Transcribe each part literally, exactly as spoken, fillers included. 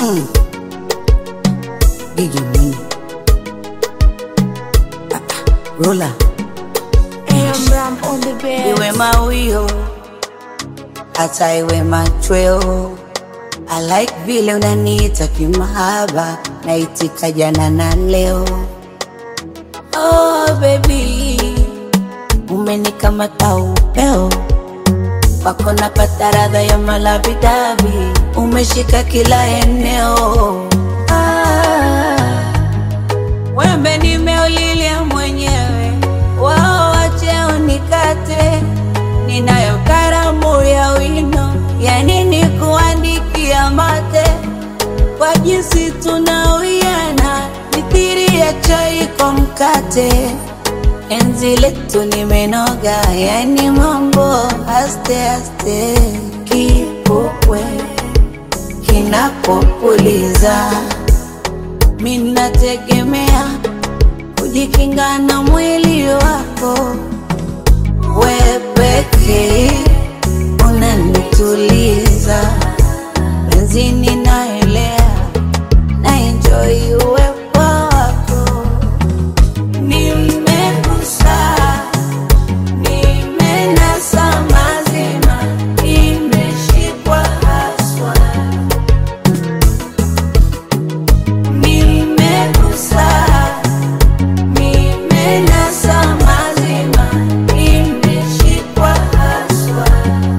Mm. Gigi Mwini. Ah, ah. Roller. Ram on the bed. Iwe mawio hata iwe machweo, I like vile unaniita kimahaba, naitika jana na leo. Oh baby, umenikamata upeo, wako napata radha ya malavidavi, umeshika kila eneo. Ah, wembe nimeulilia mwenyewe, wao wache unikate, ninayo karamu ya wino, ya nini kuandikia mate, kwa jinsi tunawiana, mithiri ya chai kwa mkate, enzi letu nimenoga, yani mambo aste aste, kipupwe kinapopuliza, minategemea kujikinga na mwili wako, we pekee unanituliza, benzini naelea, na enjoy uwepo wako. Nimegusa, nimenasa mazima, nimeshikwa haswa. Nimegusa, nimenasa mazima, nimeshikwa haswa.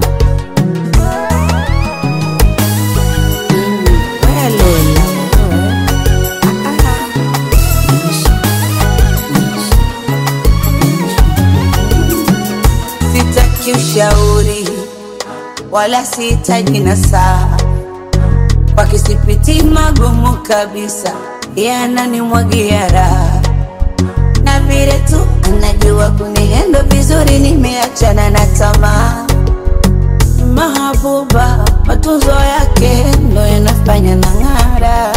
Sitaki ushauri wala sihitaji nasaha, kwa kisipiti magumu kabisa, yananimwagia raha, na vile tu anajua kunihendo vizuri, nimeachana na tamaa. Mahabuba matunzo yake ndo yanafanya na ng'ara,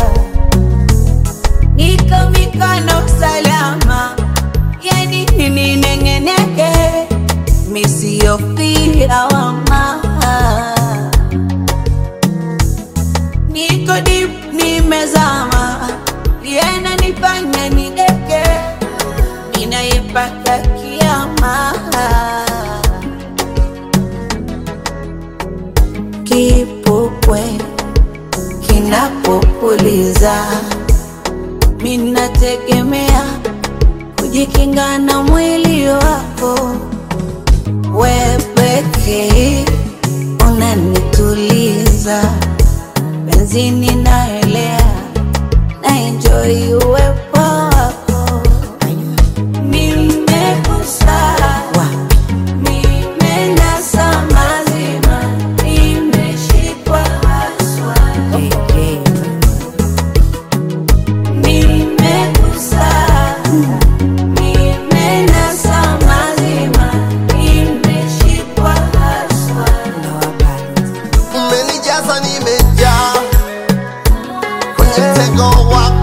niko mikono salama, yani nini nengeneke, misiyofia wama, niko deep nimezama, yana nifanya nideke, ninayepaka kiama. Kipupwe kinapopuliza, minategemea kujikinga na mwili wako, we pekee unanituliza, benzini naelea, na enjoy uwepo wako. Nimegusa, nimenasa mazima, nimeshikwa haswa. Nimegusa, nimenasa mazima, nimeshikwa haswa. Umenijaza nimejaa kwenye mtego wako.